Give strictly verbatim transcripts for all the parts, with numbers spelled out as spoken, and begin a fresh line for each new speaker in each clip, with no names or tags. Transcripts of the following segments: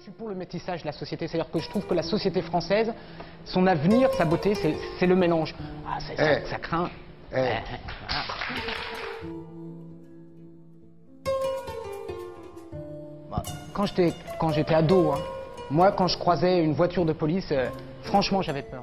suis pour le métissage de la société, c'est-à-dire que je trouve que la société française, son avenir, sa beauté, c'est, c'est le mélange. Ah, c'est, hey. ça, ça craint. Hey. Bah, quand, j'étais, quand j'étais ado, hein, moi, quand je croisais une voiture de police, euh, franchement, j'avais peur.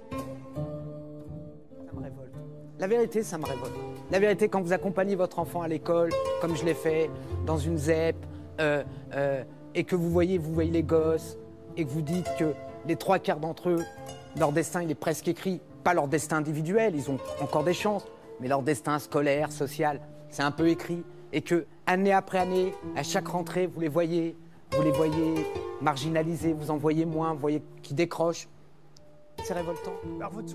Ça me révolte. La vérité, ça me révolte. La vérité, quand vous accompagnez votre enfant à l'école, comme je l'ai fait, dans une Z E P, euh, euh, et que vous voyez, vous voyez les gosses, et que vous dites que les trois quarts d'entre eux, leur destin, il est presque écrit. Pas leur destin individuel, ils ont encore des chances, mais leur destin scolaire, social, c'est un peu écrit. Et que, année après année, à chaque rentrée, vous les voyez, vous les voyez marginalisés, vous en voyez moins, vous voyez qui décrochent. C'est révoltant. Alors, votre...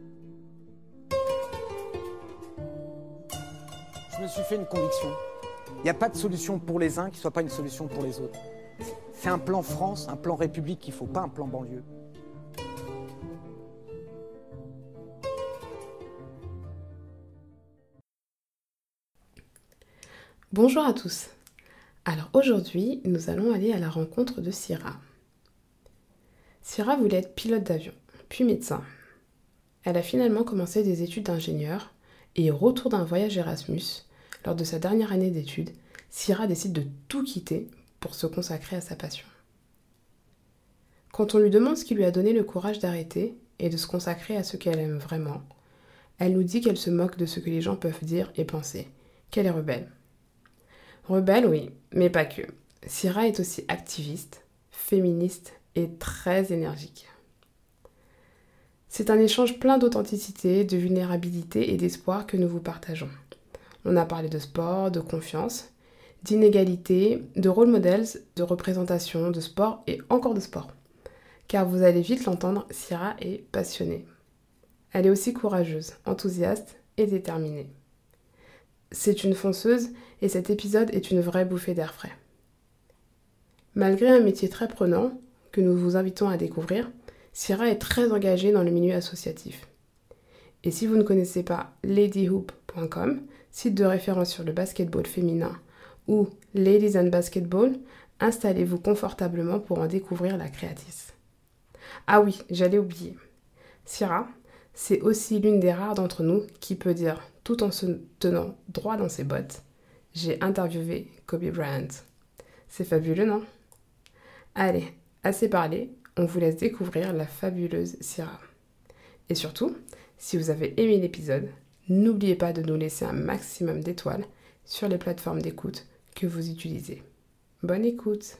Je me suis fait une conviction. Il n'y a pas de solution pour les uns qui ne soit pas une solution pour les autres. C'est un plan France, un plan République qu'il ne faut, pas un plan banlieue.
Bonjour à tous. Alors aujourd'hui, nous allons aller à la rencontre de Syrah. Syrah voulait être pilote d'avion, puis médecin. Elle a finalement commencé des études d'ingénieur et au retour d'un voyage Erasmus, lors de sa dernière année d'études, Syrah décide de tout quitter pour se consacrer à sa passion. Quand on lui demande ce qui lui a donné le courage d'arrêter et de se consacrer à ce qu'elle aime vraiment, elle nous dit qu'elle se moque de ce que les gens peuvent dire et penser, qu'elle est rebelle. Rebelle, oui, mais pas que. Syrah est aussi activiste, féministe et très énergique. C'est un échange plein d'authenticité, de vulnérabilité et d'espoir que nous vous partageons. On a parlé de sport, de confiance, d'inégalité, de role models, de représentation, de sport et encore de sport. Car vous allez vite l'entendre, Syrah est passionnée. Elle est aussi courageuse, enthousiaste et déterminée. C'est une fonceuse et cet épisode est une vraie bouffée d'air frais. Malgré un métier très prenant, que nous vous invitons à découvrir, Syrah est très engagée dans le milieu associatif. Et si vous ne connaissez pas lady hoop point com, site de référence sur le basketball féminin, ou Ladies and Basketball, installez-vous confortablement pour en découvrir la créatrice. Ah oui, j'allais oublier. Syrah, c'est aussi l'une des rares d'entre nous qui peut dire, tout en se tenant droit dans ses bottes, « J'ai interviewé Kobe Bryant ». C'est fabuleux, non ? Allez, assez parlé, on vous laisse découvrir la fabuleuse Syrah. Et surtout, si vous avez aimé l'épisode, n'oubliez pas de nous laisser un maximum d'étoiles sur les plateformes d'écoute que vous utilisez. Bonne écoute!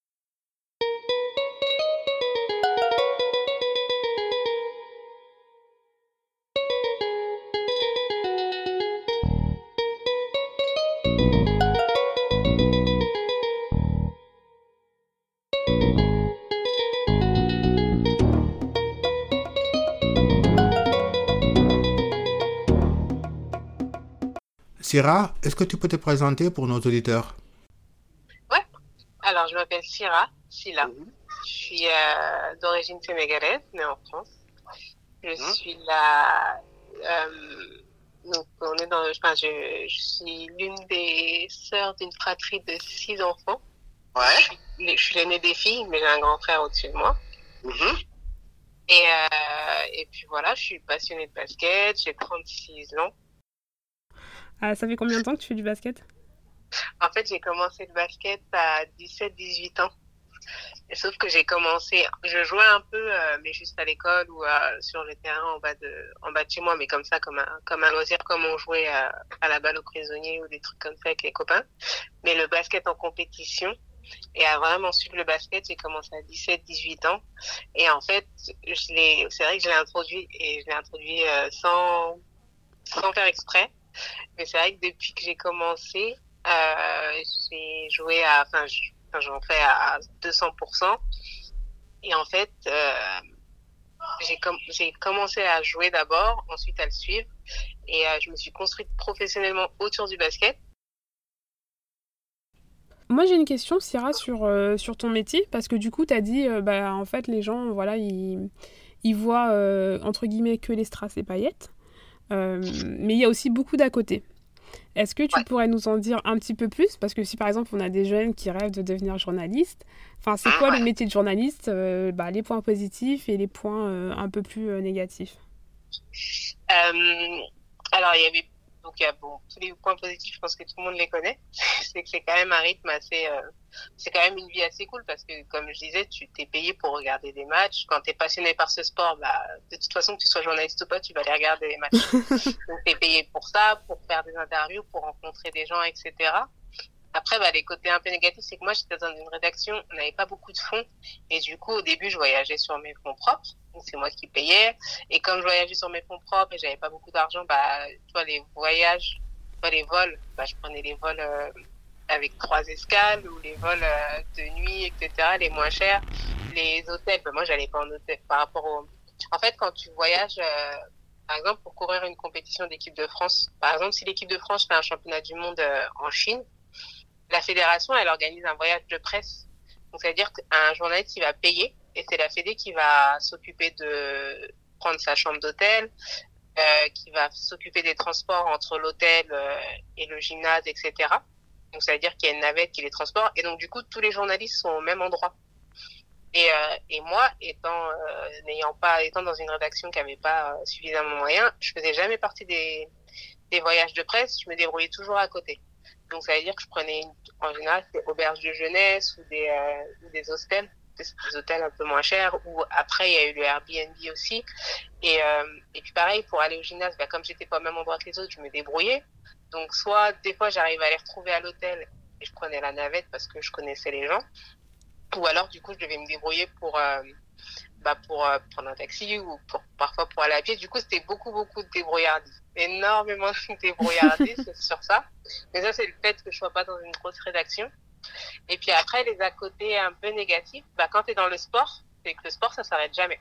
Syrah, est-ce que tu peux te présenter pour nos auditeurs ?
Ouais, alors je m'appelle Syrah, Silla. Mmh. Je suis euh, d'origine sénégalaise, née en France. Je mmh. suis la... Euh, donc on est dans, enfin, je, je suis l'une des sœurs d'une fratrie de six enfants. Ouais. Je suis, je suis l'aînée des filles, mais j'ai un grand frère au-dessus de moi. Mmh. Et, euh, et puis voilà, je suis passionnée de basket, j'ai trente-six ans.
Ah, ça fait combien de temps que tu fais du basket ?
En fait, j'ai commencé le basket à dix-sept dix-huit ans. Et sauf que j'ai commencé, je jouais un peu, euh, mais juste à l'école ou euh, sur le terrain en bas de, en bas de chez moi, mais comme ça, comme un, comme un loisir, comme on jouait à, à la balle aux prisonniers ou des trucs comme ça avec les copains. Mais le basket en compétition, et à vraiment suivre le basket, j'ai commencé à dix-sept dix-huit ans. Et en fait, je l'ai, c'est vrai que je l'ai introduit, et je l'ai introduit euh, sans, sans faire exprès. Mais c'est vrai que depuis que j'ai commencé, euh, j'ai joué à, enfin, enfin j'en fais à deux cents pour cent. Et en fait, euh, j'ai, com- j'ai commencé à jouer d'abord, ensuite à le suivre. Et euh, je me suis construite professionnellement autour du basket.
Moi, j'ai une question, Syrah, sur, euh, sur ton métier. Parce que du coup, tu as dit, euh, bah, en fait, les gens, voilà, ils, ils voient, euh, entre guillemets, que les strass et paillettes. Euh, mais il y a aussi beaucoup d'à côté. Est-ce que tu
Ouais.
pourrais nous en dire un petit peu plus? Parce que si par exemple on a des jeunes qui rêvent de devenir journaliste, enfin c'est quoi
Ouais.
le métier de journaliste, euh, bah, les points positifs et les points euh, un peu plus euh, négatifs?
Euh, alors, il y avait donc il y a bon tous les points positifs, je pense que tout le monde les connaît. C'est que c'est quand même un rythme assez, euh, c'est quand même une vie assez cool parce que comme je disais, tu t'es payé pour regarder des matchs. Quand t'es passionné par ce sport, bah de toute façon que tu sois journaliste ou pas, tu vas aller regarder les matchs. Donc t'es payé pour ça, pour faire des interviews, pour rencontrer des gens, et cetera. Après, bah, les côtés un peu négatifs, c'est que moi, j'étais dans une rédaction, on n'avait pas beaucoup de fonds. Et du coup, au début, je voyageais sur mes fonds propres. Donc, c'est moi qui payais. Et comme je voyageais sur mes fonds propres et j'avais pas beaucoup d'argent, bah, tu vois, les voyages, tu vois, les vols, bah, je prenais les vols euh, avec trois escales ou les vols euh, de nuit, et cetera, les moins chers. Les hôtels, bah, moi, j'allais pas en hôtel par rapport au... En fait, quand tu voyages, euh, par exemple, pour courir une compétition d'équipe de France, par exemple, si l'équipe de France fait un championnat du monde euh, en Chine, la fédération, elle organise un voyage de presse. Donc, ça veut dire qu'un journaliste, il va payer et c'est la fédé qui va s'occuper de prendre sa chambre d'hôtel, euh, qui va s'occuper des transports entre l'hôtel euh, et le gymnase, et cetera. Donc, ça veut dire qu'il y a une navette qui les transporte. Et donc, du coup, tous les journalistes sont au même endroit. Et, euh, et moi, étant, euh, n'ayant pas, étant dans une rédaction qui n'avait pas euh, suffisamment de moyens, je faisais jamais partie des, des voyages de presse. Je me débrouillais toujours à côté. Donc, ça veut dire que je prenais, une, en général, des auberges de jeunesse ou des, euh, ou des hostels, des, des hôtels un peu moins chers. Ou après, il y a eu le Airbnb aussi. Et, euh, et puis, pareil, pour aller au gymnase, bah, comme j'étais pas au même endroit que les autres, je me débrouillais. Donc, soit, des fois, j'arrivais à les retrouver à l'hôtel et je prenais la navette parce que je connaissais les gens. Ou alors, du coup, je devais me débrouiller pour, euh, bah, pour euh, prendre un taxi ou pour, parfois pour aller à pied. Du coup, c'était beaucoup, beaucoup de débrouillardise. Énormément de débrouillardise sur ça. Mais ça, c'est le fait que je sois pas dans une grosse rédaction. Et puis après, les à côté un peu négatifs, bah, quand tu es dans le sport, c'est que le sport, ça s'arrête jamais.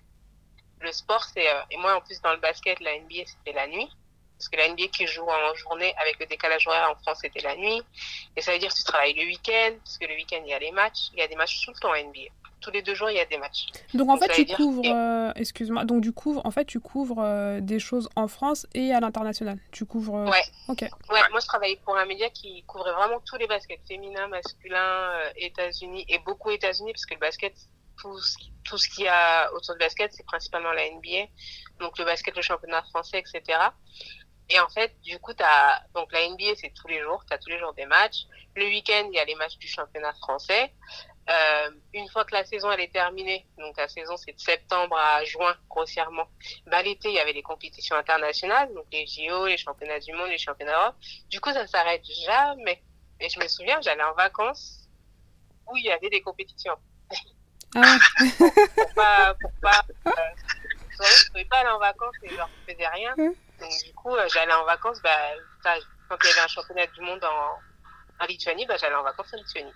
Le sport, c'est... Euh, et moi, en plus, dans le basket, la N B A, c'était la nuit. Parce que la N B A qui joue en journée, avec le décalage horaire en France, c'était la nuit. Et ça veut dire que tu travailles le week-end, parce que le week-end, il y a les matchs. Il y a des matchs tout le temps en N B A. Tous les deux jours, il y a des matchs.
Donc en
Donc,
fait
ça
tu
veut dire
couvres,
que-
euh, excuse-moi, donc du coup en fait tu couvres euh, des choses en France et à l'international. Tu couvres. euh,
Ouais.
Ok.
Ouais, moi je travaillais pour un média qui couvrait vraiment tous les baskets, féminins, masculins, euh, États-Unis et beaucoup États-Unis parce que le basket, tout ce, qui- tout ce qu'il y a autour du basket, c'est principalement la N B A, donc le basket, le championnat français, et cetera. Et en fait, du coup, t'as donc la N B A, c'est tous les jours, t'as tous les jours des matchs. Le week-end, il y a les matchs du championnat français. Euh, une fois que la saison elle est terminée, donc la saison c'est de septembre à juin grossièrement, bah, l'été il y avait les compétitions internationales, donc les J O, les championnats du monde, les championnats d'Europe. Du coup ça s'arrête jamais. Et je me souviens, j'allais en vacances où il y avait des compétitions.
Ah ouais.
Pour pas, pour pas, euh, je pouvais pas aller en vacances et je leur faisais rien. Donc du coup euh, j'allais en vacances, bah, ça, quand il y avait un championnat du monde en en Lituanie, bah, j'allais en vacances en Lituanie.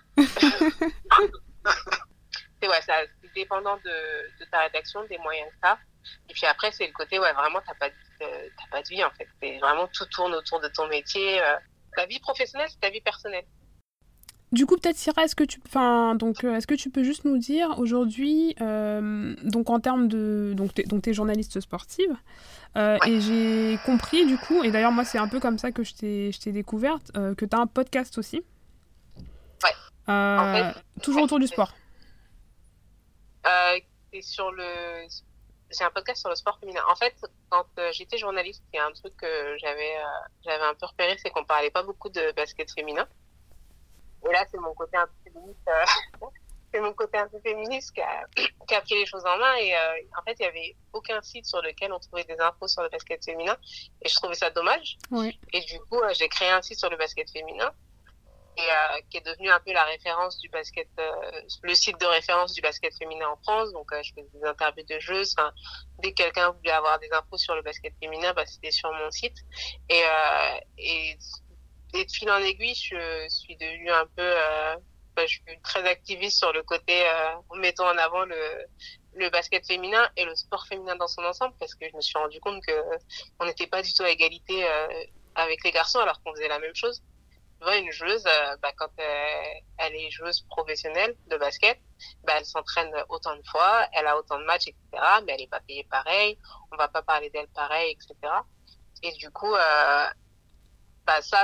C'est ouais, ça, c'est dépendant de, de ta rédaction, des moyens que t'as. Et puis après, c'est le côté, ouais, vraiment, t'as pas, de, euh, t'as pas de vie, en fait. C'est vraiment, tout tourne autour de ton métier. Euh. Ta vie professionnelle, c'est ta vie personnelle.
Du coup peut-être Syrah, est-ce que tu, enfin donc euh, est-ce que tu peux juste nous dire aujourd'hui, euh, donc en termes de, donc t'es, donc t'es journaliste sportive. Euh,
Ouais.
Et j'ai compris du coup, et d'ailleurs moi c'est un peu comme ça que je t'ai, je t'ai découverte, euh, que t'as un podcast aussi.
Ouais.
Euh,
En fait,
toujours
ouais,
autour du
c'est-
sport.
Euh, c'est sur le, j'ai un podcast sur le sport féminin. En fait, quand euh, j'étais journaliste, il y a un truc que j'avais, euh, j'avais un peu repéré, c'est qu'on parlait pas beaucoup de basket féminin. Et là, c'est mon côté un peu féministe, euh, c'est mon côté un peu féministe qui a, qui a pris les choses en main. Et euh, en fait, il y avait aucun site sur lequel on trouvait des infos sur le basket féminin. Et je trouvais ça dommage.
Ouais.
Et du coup, euh, j'ai créé un site sur le basket féminin. Et euh, qui est devenu un peu la référence du basket, euh, le site de référence du basket féminin en France. Donc, euh, je faisais des interviews de joueuses. Enfin, dès que quelqu'un voulait avoir des infos sur le basket féminin, bah, c'était sur mon site. Et, euh, et, et de fil en aiguille, je suis devenue un peu, euh, bah, je suis très activiste sur le côté, euh, mettons en avant le, le basket féminin et le sport féminin dans son ensemble, parce que je me suis rendu compte que on n'était pas du tout à égalité euh, avec les garçons, alors qu'on faisait la même chose. Tu vois, une joueuse, euh, bah, quand euh, elle est joueuse professionnelle de basket, bah, elle s'entraîne autant de fois, elle a autant de matchs, et cetera. Mais elle n'est pas payée pareil, on va pas parler d'elle pareil, et cetera. Et du coup, euh, bah, ça,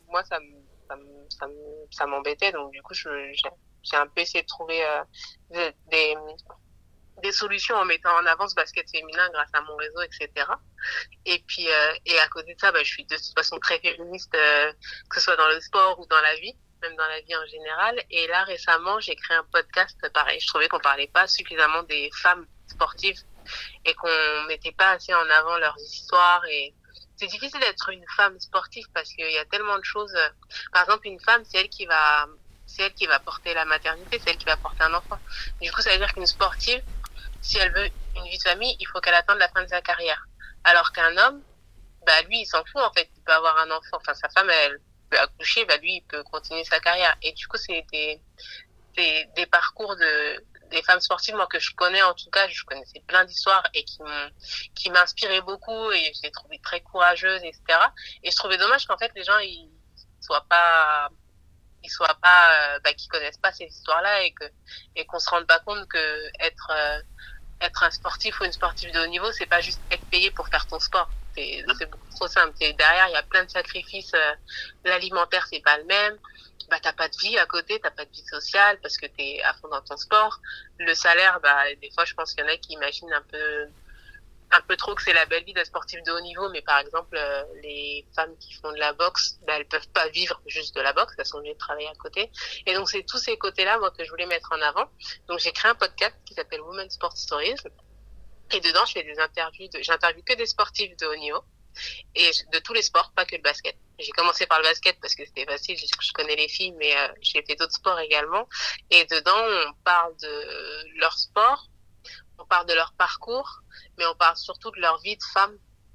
moi, ça me, ça me, ça me- ça m'embêtait. Donc, du coup, je, j'ai, j'ai un peu essayé de trouver euh, des, des, des solutions en mettant en avant ce basket féminin grâce à mon réseau, et cetera. Et puis, euh, et à côté de ça, bah, je suis de toute façon très féministe, euh, que ce soit dans le sport ou dans la vie, même dans la vie en général. Et là, récemment, j'ai créé un podcast, pareil. Je trouvais qu'on parlait pas suffisamment des femmes sportives et qu'on mettait pas assez en avant leurs histoires. Et c'est difficile d'être une femme sportive parce qu'il y a tellement de choses. Par exemple, une femme, c'est elle qui va, c'est elle qui va porter la maternité, c'est elle qui va porter un enfant. Du coup, ça veut dire qu'une sportive, si elle veut une vie de famille, il faut qu'elle attende la fin de sa carrière. Alors qu'un homme, bah lui, il s'en fout en fait. Il peut avoir un enfant, enfin sa femme, elle peut accoucher, bah lui, il peut continuer sa carrière. Et du coup, c'est des des, des parcours de des femmes sportives, moi que je connais en tout cas, je connaissais plein d'histoires et qui m'ont qui m'inspiraient beaucoup et je les trouvais très courageuses, et cetera. Et je trouvais dommage qu'en fait les gens ils soient pas ils soient pas euh, bah, qu'ils connaissent pas ces histoires-là et que et qu'on se rende pas compte que être euh, être un sportif ou une sportive de haut niveau, c'est pas juste être payé pour faire ton sport. C'est, c'est beaucoup trop simple. C'est, derrière, il y a plein de sacrifices. Euh, l'alimentaire, c'est pas le même. Bah, t'as pas de vie à côté, t'as pas de vie sociale parce que t'es à fond dans ton sport. Le salaire, bah, des fois, je pense qu'il y en a qui imaginent un peu, un peu trop que c'est la belle vie d'un sportif de haut niveau. Mais par exemple, euh, les femmes qui font de la boxe, bah, elles peuvent pas vivre juste de la boxe. Elles sont obligées de travailler à côté. Et donc, c'est tous ces côtés-là, moi, que je voulais mettre en avant. Donc, j'ai créé un podcast qui s'appelle Women Sport Stories. Et dedans, je fais des interviews, de, j'interviewe que des sportifs de haut niveau et de tous les sports, pas que le basket. J'ai commencé par le basket parce que c'était facile, je, je connais les filles, mais euh, j'ai fait d'autres sports également. Et dedans, on parle de leur sport, on parle de leur parcours, mais on parle surtout de leur vie de femme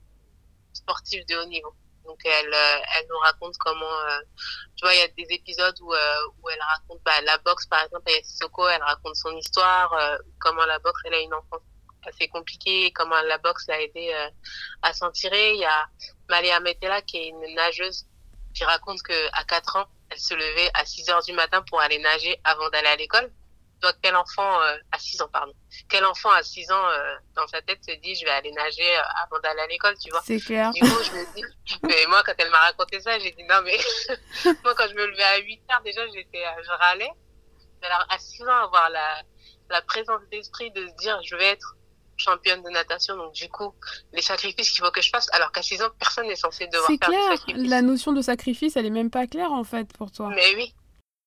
sportive de haut niveau. Donc, elle, euh, elle nous raconte comment, euh, tu vois, il y a des épisodes où, euh, où elle raconte bah, la boxe, par exemple, à Sissoko, elle raconte son histoire, euh, comment la boxe, elle a une enfance assez compliqué, comment la boxe l'a aidé euh, à s'en tirer. Il y a Maléa Metela qui est une nageuse qui raconte que à quatre ans, elle se levait à six heures du matin pour aller nager avant d'aller à l'école. Donc quel enfant euh, à six ans pardon. Quel enfant à six ans euh, dans sa tête se dit je vais aller nager euh, avant d'aller à l'école, tu vois.
C'est clair.
Du coup, je me dis mais moi quand elle m'a raconté ça, j'ai dit non mais moi quand je me levais à huit heures déjà, j'étais je râlais. Alors à six ans avoir la la présence d'esprit de se dire je vais être championne de natation, donc du coup, les sacrifices qu'il faut que je fasse, alors qu'à six ans, personne n'est censé devoir
c'est
faire
clair.
des sacrifices.
La notion de sacrifice, elle est même pas claire en fait pour toi.
Mais oui.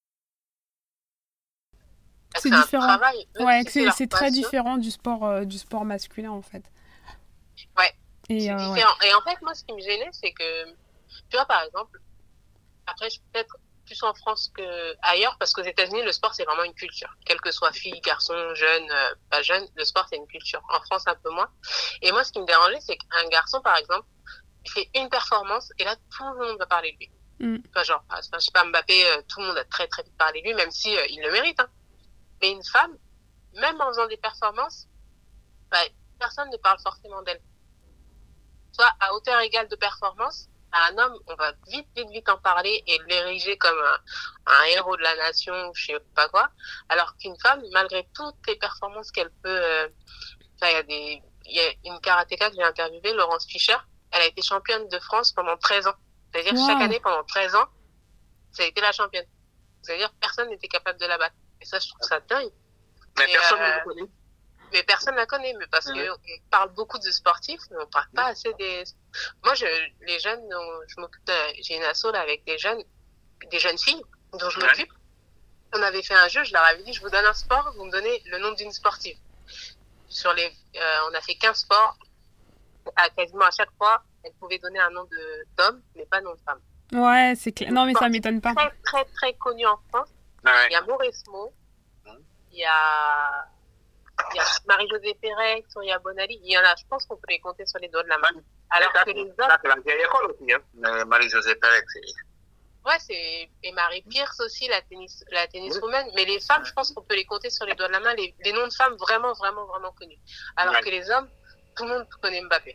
C'est,
c'est
différent.
Un travail,
ouais,
si
c'est,
c'est,
c'est très différent du sport, euh, du sport masculin en fait.
Ouais.
Et,
c'est
euh,
différent.
Ouais.
Et en fait, moi, ce qui me gênait, c'est que, tu vois, par exemple, après, je peux peut-être plus en France qu'ailleurs, parce qu'aux États-Unis, le sport, c'est vraiment une culture. Quel que soit fille, garçon, jeune, euh, pas jeune, le sport, c'est une culture. En France, un peu moins. Et moi, ce qui me dérangeait, c'est qu'un garçon, par exemple, il fait une performance, et là, tout le monde va parler de lui.
Mm.
Enfin, genre, enfin, je sais pas, Mbappé, euh, tout le monde a très, très vite parlé de lui, même si euh, il le mérite, hein. Mais une femme, même en faisant des performances, bah, personne ne parle forcément d'elle. Soit à hauteur égale de performance, à un homme, on va vite, vite, vite en parler et l'ériger comme un, un héros de la nation ou je sais pas quoi. Alors qu'une femme, malgré toutes les performances qu'elle peut, euh, enfin, il y a des, il y a une karatéka que j'ai interviewée, Laurence Fischer, elle a été championne de France pendant treize ans. C'est-à-dire, wow. Chaque année, pendant treize ans, ça a été la championne. C'est-à-dire, personne n'était capable de la battre. Et ça, je trouve ça dingue.
Mais
et,
personne
euh,
ne la connaît.
Mais personne ne la connaît, mais parce mmh. qu'on parle beaucoup de sportifs, mais on parle pas assez des... Moi, je, les jeunes, je m'occupe de... j'ai une asso là avec des jeunes, des jeunes filles dont je m'occupe. Ouais. On avait fait un jeu, je leur avais dit, je vous donne un sport, vous me donnez le nom d'une sportive. Sur les, euh, on a fait quinze sports, à, quasiment à chaque fois, elles pouvaient donner un nom de, d'homme, mais pas nom de femme.
Ouais, c'est clair. Non, mais ça m'étonne pas.
Très, très, très connu en France.
Ouais.
Il y a Mauresmo, il y a... Il y a Marie-Josée Pérec, Souria Bonali, il y en a, je pense qu'on peut les compter sur les doigts de la main. Alors
ça,
que les autres...
Ça, c'est la vieille école aussi, hein. Marie-Josée Pérec, c'est...
Ouais, c'est... Et Marie Pierce aussi, la tennis, la tenniswoman. Oui. Mais les femmes, je pense qu'on peut les compter sur les doigts de la main, les, les noms de femmes vraiment, vraiment, vraiment connus. Alors ouais. que les hommes, tout le monde connaît Mbappé.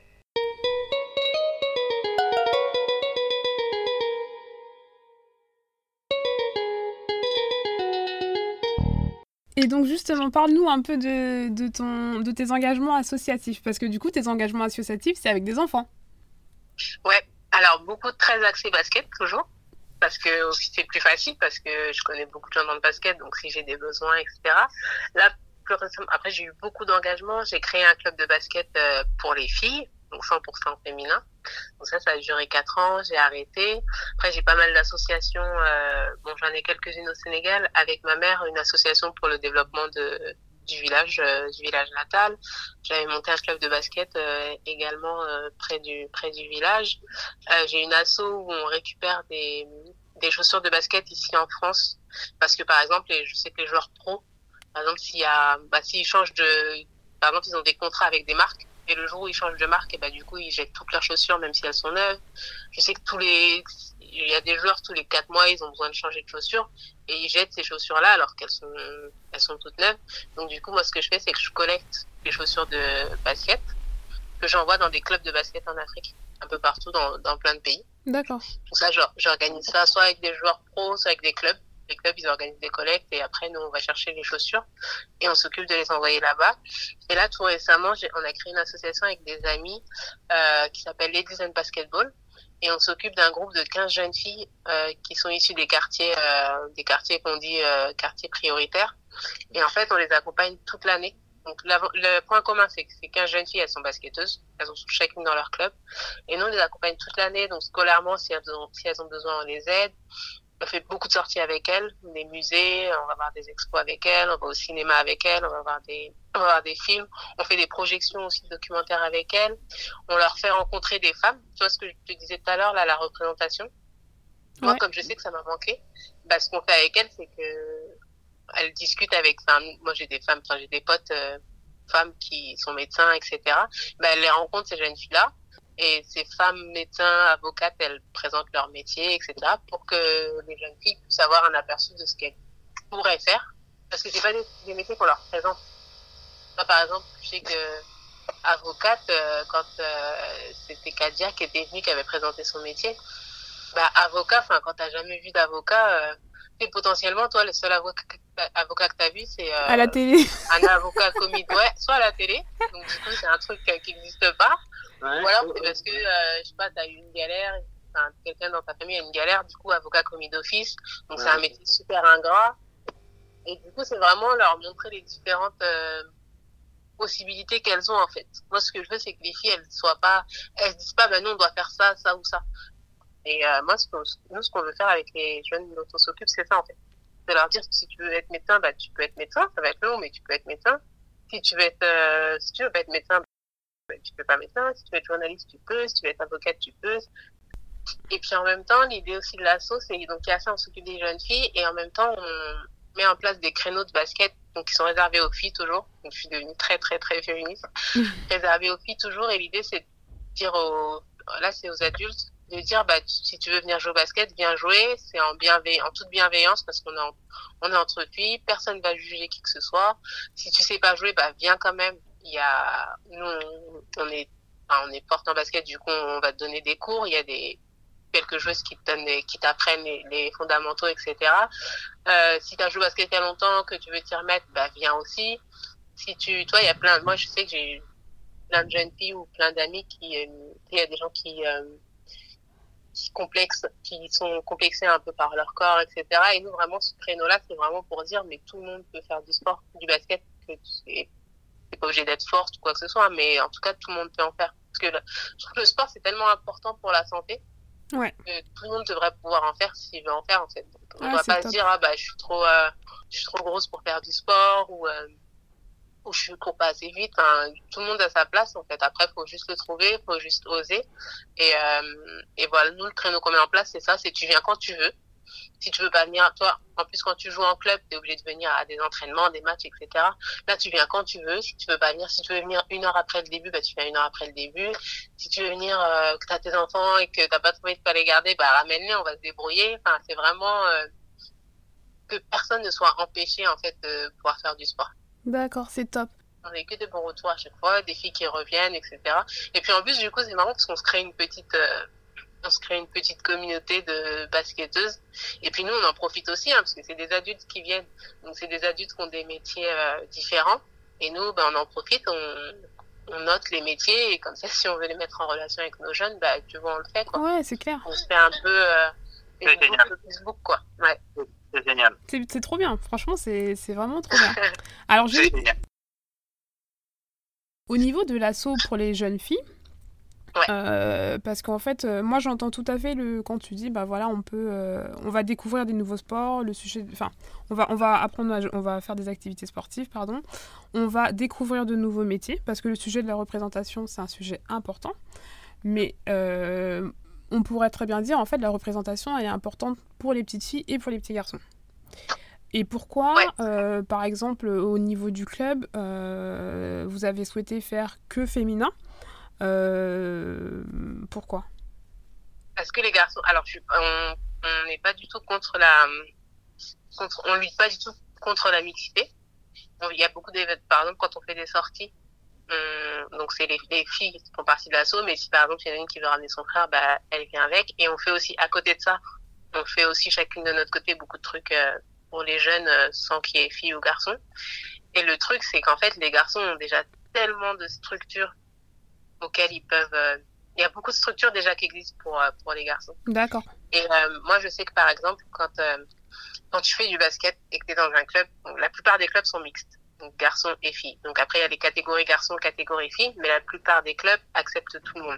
Et donc justement, parle-nous un peu de, de, ton, de tes engagements associatifs, parce que du coup, tes engagements associatifs, c'est avec des enfants.
Ouais, alors beaucoup de très axés basket, toujours. parce que aussi c'est plus facile, parce que je connais beaucoup de gens dans le basket, donc si j'ai des besoins, et cetera. Là, plus récemment, après j'ai eu beaucoup d'engagement, j'ai créé un club de basket euh, pour les filles, donc cent pour cent féminin. Donc ça, ça a duré quatre ans, j'ai arrêté. Après, j'ai pas mal d'associations, euh, bon, j'en ai quelques-unes au Sénégal, avec ma mère, une association pour le développement de du village, euh, du village natal. J'avais monté un club de basket euh, également euh, près du près du village. Euh, j'ai une asso où on récupère des des chaussures de basket ici en France, parce que par exemple, les, je sais que les joueurs pros, par exemple, s'il y a, bah, s'ils changent de, par exemple, ils ont des contrats avec des marques, et le jour où ils changent de marque, et bah, du coup, ils jettent toutes leurs chaussures, même si elles sont neuves. Je sais que tous les, il y a des joueurs, tous les quatre mois, ils ont besoin de changer de chaussures, et ils jettent ces chaussures-là, alors qu'elles sont, elles sont toutes neuves. Donc, du coup, moi, ce que je fais, c'est que je collecte les chaussures de basket, que j'envoie dans des clubs de basket en Afrique, un peu partout dans, dans plein de pays.
D'accord.
Donc ça, genre, j'organise ça soit avec des joueurs pros, soit avec des clubs. Les clubs, ils organisent des collectes et après, nous, on va chercher les chaussures et on s'occupe de les envoyer là-bas. Et là, tout récemment, j'ai, on a créé une association avec des amis euh, qui s'appelle Ladies and Basketball et on s'occupe d'un groupe de quinze jeunes filles euh, qui sont issues des quartiers, euh, des quartiers qu'on dit euh, quartiers prioritaires. Et en fait, on les accompagne toute l'année. Donc, la, le point commun, c'est que ces quinze jeunes filles, elles sont basketteuses. Elles ont chacune dans leur club. Et nous, on les accompagne toute l'année. Donc, scolairement, si elles ont, si elles ont besoin, on les aide. On fait beaucoup de sorties avec elles, des musées, on va voir des expos avec elles, on va au cinéma avec elles, on va voir des, on va voir des films, on fait des projections aussi de documentaires avec elles, on leur fait rencontrer des femmes. Tu vois ce que je te disais tout à l'heure, là, la représentation. Moi,
Ouais.
comme je sais que ça m'a manqué, bah, ce qu'on fait avec elles, c'est que elles discutent avec, enfin, moi j'ai des femmes, enfin, j'ai des potes, euh, femmes qui sont médecins, et cetera. Bah, elles les rencontrent, ces jeunes filles-là. Et ces femmes médecins, avocates, elles présentent leur métier, et cetera, pour que les jeunes filles puissent avoir un aperçu de ce qu'elles pourraient faire. Parce que c'est pas des, des métiers qu'on leur présente. Moi, par exemple, je sais que avocate, euh, quand euh, c'était Kadia qui était venue, qui avait présenté son métier, bah avocat, enfin quand t'as jamais vu d'avocat, euh, et potentiellement toi le seul avocat, avocat que t'as vu c'est euh,
À la télé.
un avocat commis, ouais, soit à la télé, donc du coup c'est un truc euh, qui n'existe pas.
Ouais.
Ou alors c'est parce que, euh, je sais pas, t'as eu une galère, enfin, quelqu'un dans ta famille a une galère, du coup, avocat commis d'office. Donc
Ouais.
c'est un métier super ingrat. Et du coup, c'est vraiment leur montrer les différentes euh, possibilités qu'elles ont, en fait. Moi, ce que je veux, c'est que les filles, elles soient pas, elles se disent pas, bah, nous, on doit faire ça, ça ou ça. Et euh, moi, ce qu'on, nous, ce qu'on veut faire avec les jeunes dont on s'occupe, c'est ça, en fait. C'est leur dire que si tu veux être médecin, bah, tu peux être médecin, ça va être long, mais tu peux être médecin. Si tu veux être, euh, si tu veux pas être médecin, bah, tu peux pas médecin. Si tu veux être journaliste, tu peux. Si tu veux être avocate, tu peux. Et puis en même temps, l'idée aussi de l'asso, c'est donc il y a ça, on s'occupe des jeunes filles et en même temps, on met en place des créneaux de basket donc qui sont réservés aux filles toujours. Donc je suis devenue très très très féministe. Réservés aux filles toujours et l'idée c'est de dire aux, là c'est aux adultes de dire bah si tu veux venir jouer au basket, viens jouer, c'est en bienveillance, en toute bienveillance parce qu'on est en, on est entre filles, personne va juger qui que ce soit. Si tu sais pas jouer, bah viens quand même. Il y a nous on, on est enfin, on est forte en basket, du coup on va te donner des cours, il y a des quelques joueuses qui te donnent des, qui t'apprennent les, les fondamentaux, et cetera. Euh, si tu as joué au basket il y a longtemps, que tu veux t'y remettre, bah viens aussi. Si tu, toi, il y a plein, moi je sais que j'ai eu plein de jeunes filles ou plein d'amis qui, euh, il y a des gens qui, euh, qui complexent, qui sont complexés un peu par leur corps, et cetera. Et nous vraiment ce créneau-là, c'est vraiment pour dire, mais tout le monde peut faire du sport, du basket, que c'est, c'est pas obligé d'être forte ou quoi que ce soit, mais en tout cas tout le monde peut en faire. Parce que le, je trouve que le sport c'est tellement important pour la santé.
Ouais.
Que tout le monde devrait pouvoir en faire s'il veut en faire en fait. Donc, on ne
Ouais,
doit
c'est
pas
top.
se dire ah bah je suis trop euh, je suis trop grosse pour faire du sport ou euh, ou je cours pas assez vite. Enfin, tout le monde a sa place en fait. Après faut juste le trouver, faut juste oser. Et euh, et voilà, nous le créneau qu'on met en place c'est ça, c'est tu viens quand tu veux. Si tu veux pas venir, toi, en plus quand tu joues en club, t'es obligé de venir à des entraînements, des matchs, et cetera. Là, tu viens quand tu veux. Si tu veux pas venir, si tu veux venir une heure après le début, bah tu viens une heure après le début. Si tu veux venir, euh, que t'as tes enfants et que t'as pas trouvé de pas les garder, bah ramène-les, on va se débrouiller. Enfin, c'est vraiment euh, que personne ne soit empêché en fait de pouvoir faire du sport.
D'accord, c'est top.
On a eu que des bons retours à chaque fois, des filles qui reviennent, et cetera. Et puis en plus, du coup, c'est marrant parce qu'on se crée une petite euh, on se crée une petite communauté de basketteuses. Et puis nous, on en profite aussi, hein, parce que c'est des adultes qui viennent. Donc c'est des adultes qui ont des métiers euh, différents. Et nous, ben, on en profite, on, on note les métiers. Et comme ça, si on veut les mettre en relation avec nos jeunes, bah, tu vois, on le fait, quoi.
Ouais, c'est clair.
On se fait un peu... Euh, Et c'est génial. Sur Facebook, quoi. Ouais.
C'est génial.
C'est, c'est trop bien. Franchement, c'est, c'est vraiment trop bien. Alors, j'ai...
C'est génial.
Au niveau de l'assaut pour les jeunes filles,
ouais.
euh, parce qu'en fait, euh, moi j'entends tout à fait le quand tu dis bah voilà on peut, euh, on va découvrir des nouveaux sports, le sujet, enfin on va on va apprendre, à, on va faire des activités sportives, pardon, on va découvrir de nouveaux métiers parce que le sujet de la représentation c'est un sujet important, mais euh, on pourrait très bien dire en fait la représentation elle est importante pour les petites filles et pour les petits garçons. Et pourquoi,
ouais.
euh, par exemple, au niveau du club, euh, vous avez souhaité faire que féminin euh, Pourquoi ?
Parce que les garçons... Alors, je, on n'est pas du tout contre la... Contre, on lutte pas du tout contre la mixité. Il y a beaucoup d'événements. Par exemple, quand on fait des sorties, on, donc c'est les, les filles qui font partie de l'assaut, mais si par exemple, il y en a une qui veut ramener son frère, bah, elle vient avec. Et on fait aussi, à côté de ça, on fait aussi chacune de notre côté beaucoup de trucs... Euh, pour les jeunes euh, sans qu'il y ait filles ou garçons. Et le truc, c'est qu'en fait, les garçons ont déjà tellement de structures auxquelles ils peuvent... Euh... Il y a beaucoup de structures déjà qui existent pour, euh, pour les garçons.
D'accord.
Et euh, moi, je sais que par exemple, quand, euh, quand tu fais du basket et que tu es dans un club, donc, la plupart des clubs sont mixtes, donc garçons et filles. Donc après, il y a les catégories garçons, catégories filles, mais la plupart des clubs acceptent tout le monde.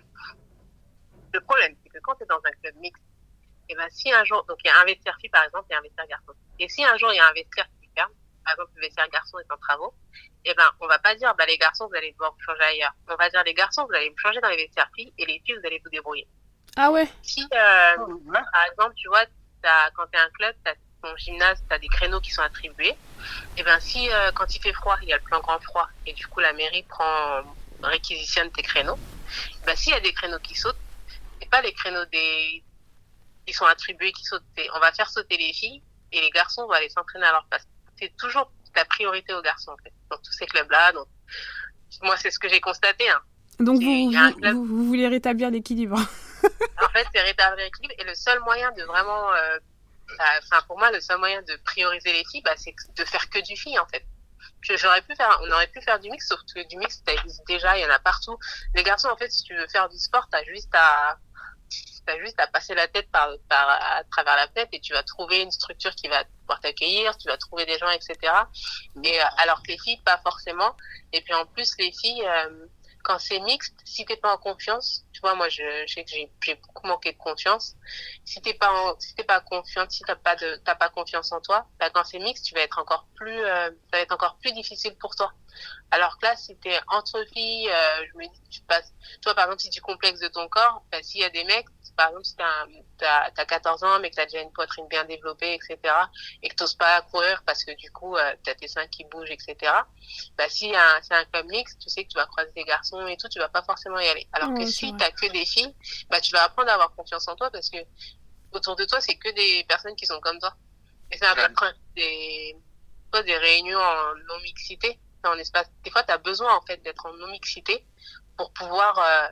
Le problème, c'est que quand tu es dans un club mixte, et ben si un jour, donc il y a un vestiaire fille par exemple et un vestiaire garçon. Et si un jour il y a un vestiaire qui ferme, par exemple le vestiaire garçon est en travaux, et ben on va pas dire bah les garçons vous allez devoir vous changer ailleurs. On va dire les garçons vous allez vous changer dans les vestiaires filles et les filles vous allez vous débrouiller.
Ah ouais.
Si euh, par exemple tu vois t'as, quand t'es un club t'as ton gymnase t'as des créneaux qui sont attribués, et ben si euh, quand il fait froid il y a le plan grand froid et du coup la mairie prend réquisitionne tes créneaux, ben s'il y a des créneaux qui sautent, c'est pas les créneaux des qui sont attribués, qui sautent. On va faire sauter les filles et les garçons vont aller s'entraîner à leur place. C'est toujours la priorité aux garçons, en fait, dans tous ces clubs-là. Donc, moi, c'est ce que j'ai constaté. Hein.
Donc, vous, vous, club... vous, vous voulez rétablir l'équilibre.
En fait, c'est rétablir l'équilibre. Et le seul moyen de vraiment... Euh, enfin, pour moi, le seul moyen de prioriser les filles, bah, c'est de faire que du filles, en fait. J'aurais pu faire, on aurait pu faire du mix, sauf que du mix, ça existe déjà, il y en a partout. Les garçons, en fait, si tu veux faire du sport, t'as juste à... T'as juste à passer la tête par, par, à travers la tête et tu vas trouver une structure qui va pouvoir t'accueillir, tu vas trouver des gens, et cetera. Et, euh, alors que les filles, pas forcément. Et puis en plus, les filles, euh, quand c'est mixte, si t'es pas en confiance, tu vois, moi, je, je sais que j'ai, j'ai beaucoup manqué de confiance. Si t'es pas en, si t'es pas confiante, si t'as pas de, t'as pas confiance en toi, bah, quand c'est mixte, tu vas être encore plus, euh, ça va être encore plus difficile pour toi. Alors que là, si t'es entre filles, euh, je me dis, tu passes, toi, par exemple, si tu complexes de ton corps, bah, s'il y a des mecs, par exemple, si t'as, t'as, t'as quatorze ans, mais que t'as déjà une poitrine bien développée, et cetera, et que t'oses pas courir parce que du coup, euh, t'as tes seins qui bougent, et cetera, bah, si y a un, c'est un club mixte, tu sais que tu vas croiser des garçons et tout, tu vas pas forcément y aller. Alors ouais, que si t'as que des filles, bah, tu vas apprendre à avoir confiance en toi parce que autour de toi, c'est que des personnes qui sont comme toi. Et c'est un peu ouais. des, soit des réunions en non-mixité, en espace. Des fois, t'as besoin, en fait, d'être en non-mixité pour pouvoir, euh,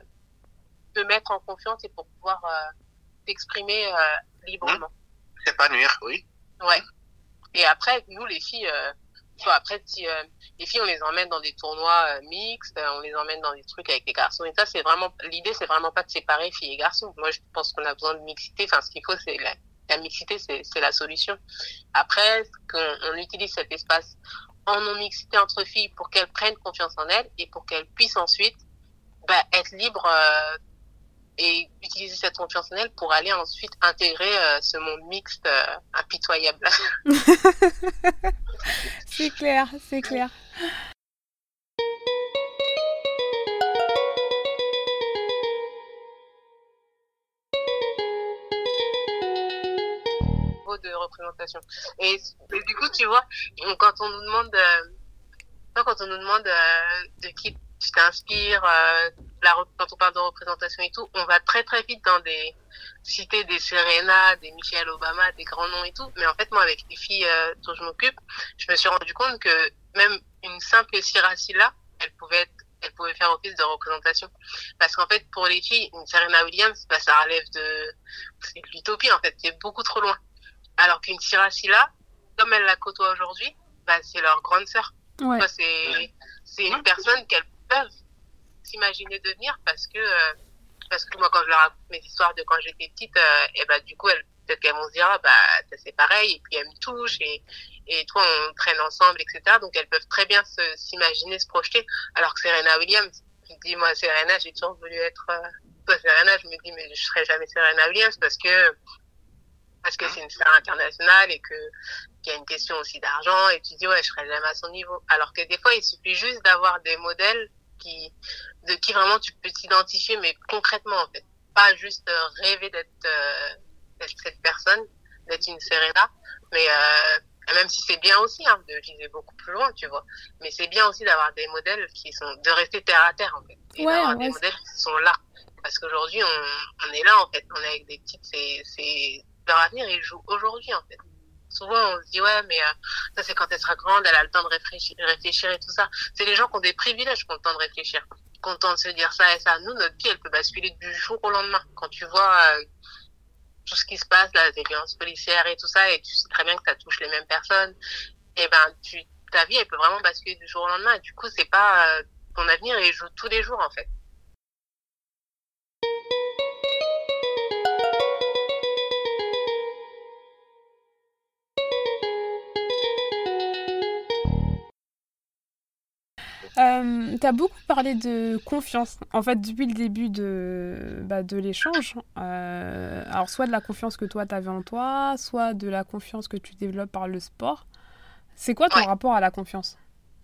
te mettre en confiance et pour pouvoir euh, t'exprimer euh, librement.
Mmh. S'épanouir, oui.
Ouais. Et après, nous, les filles, euh, tu vois, après, si, euh, les filles, on les emmène dans des tournois euh, mixtes, on les emmène dans des trucs avec les garçons. Et ça, c'est vraiment, l'idée, c'est vraiment pas de séparer filles et garçons. Moi, je pense qu'on a besoin de mixité. Enfin, ce qu'il faut, c'est la, la mixité, c'est, c'est la solution. Après, qu'on on utilise cet espace en non-mixité entre filles pour qu'elles prennent confiance en elles et pour qu'elles puissent ensuite bah, être libres euh, et utiliser cette confiance en elles pour aller ensuite intégrer euh, ce monde mixte euh, impitoyable.
C'est clair, c'est clair.
De représentation. Et, et du coup, tu vois, quand on nous demande, euh, quand on nous demande euh, de qui tu t'inspires, euh, la, quand on parle de représentation et tout, on va très très vite dans des citer des Serena, des Michelle Obama, des grands noms et tout. Mais en fait, moi, avec les filles euh, dont je m'occupe, je me suis rendu compte que même une simple Syracilla, elle pouvait être elle pouvait faire office de représentation. Parce qu'en fait, pour les filles, une Serena Williams, bah, ça relève de, c'est de l'utopie, en fait. C'est beaucoup trop loin. Alors qu'une Syracilla, comme elle la côtoie aujourd'hui, bah, c'est leur grande sœur.
Ouais.
Bah, c'est, c'est une personne qu'elles peuvent s'imaginer devenir parce que, euh, parce que moi, quand je leur raconte mes histoires de quand j'étais petite, euh, et bah, du coup, elles, peut-être qu'elles vont se dire, ah, bah, ça, c'est pareil, et puis elles me touchent, et, et toi, on traîne ensemble, et cetera. Donc, elles peuvent très bien se, s'imaginer, se projeter. Alors que Serena Williams, je me dis, moi, Serena, j'ai toujours voulu être, euh, toi, Serena, je me dis, mais je serai jamais Serena Williams parce que, parce que c'est une star internationale et que, qu'il y a une question aussi d'argent, et tu dis, ouais, je serai jamais à son niveau. Alors que des fois, il suffit juste d'avoir des modèles qui, de qui vraiment tu peux t'identifier, mais concrètement, en fait. Pas juste euh, rêver d'être, euh, d'être cette personne, d'être une Serena, mais, euh, même si c'est bien aussi, hein, de viser beaucoup plus loin, tu vois. Mais c'est bien aussi d'avoir des modèles qui sont, de rester terre à terre, en fait. Et
ouais,
d'avoir
ouais,
des modèles qui sont là. Parce qu'aujourd'hui, on, on est là, en fait. On est avec des petites, c'est, c'est, leur avenir, ils jouent aujourd'hui, en fait. Souvent, on se dit, ouais, mais euh, ça, c'est quand elle sera grande, elle a le temps de réfléchir, réfléchir et tout ça. C'est les gens qui ont des privilèges qui ont le temps de réfléchir, qui ont le temps de se dire ça et ça. Nous, notre vie, elle peut basculer du jour au lendemain. Quand tu vois euh, tout ce qui se passe, là, les violences policières et tout ça, et tu sais très bien que ça touche les mêmes personnes, et ben, tu, ta vie, elle peut vraiment basculer du jour au lendemain. Et du coup, c'est pas, euh, ton avenir, il joue tous les jours, en fait.
Euh, tu as beaucoup parlé de confiance, en fait, depuis le début de, bah, de l'échange. Euh, alors, soit de la confiance que toi, tu avais en toi, soit de la confiance que tu développes par le sport. C'est quoi ton
Ouais.
rapport à la confiance ?